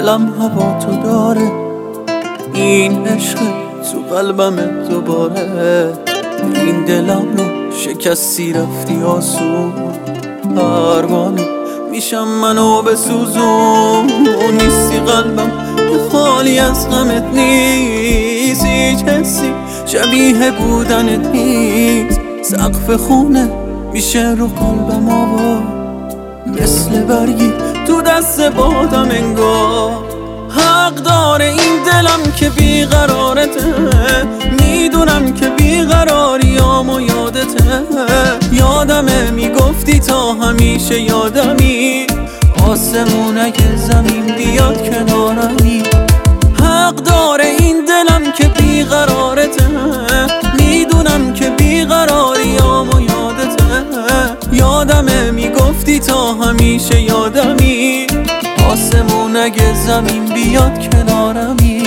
دلم هوا تو داره، این عشق تو قلبم دوباره. این دلم رو شکستی رفتی آسون، پروانه میشم منو بسوزون. نیستی قلبم خالی از غمت نیست، هیچ حسی شبیه بودنت نیست. سقف خونه میشه رو قلبم آوا، مثل برگی تو دست بادم انگار. حق داره این دلم که بیقرارته، میدونم که بیقراریامو یادته. یادمه میگفتی تا همیشه یادمی، آسمون اگه زمین بیاد کنارمی. حق داره این دلم که بیقرارته، میدونم که بیقراریامو یادته. یادمه میگفتی تا همیشه یادمی، آسمون اگه زمین بیاد کنارمی.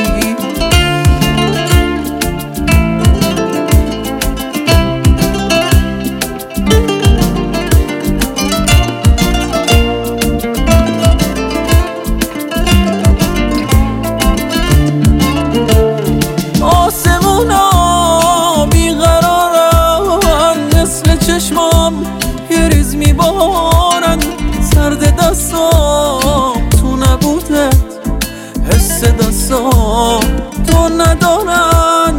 آسمونا بیقرارن، مثل چشمام یه ریز میبارن. سرد دستام تو نبودت، حس دستام تو ندارن.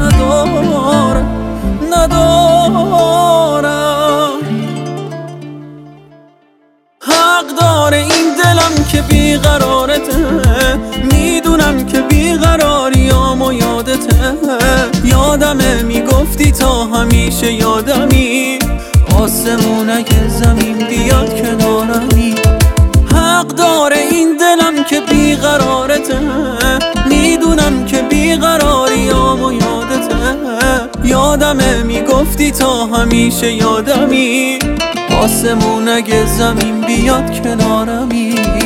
حق داره این دلم که بیقرارته، میدونم که بیقراریامو یادته. یادمه میگفتی تا همیشه یادمی، آسمون اگه زمین بیاد کنارمی. حق داره این دلم که بیقرارته، میدونم که بیقراریامو یادته. یادمه میگفتی تا همیشه یادمی، آسمون اگه زمین بیاد کنارمی.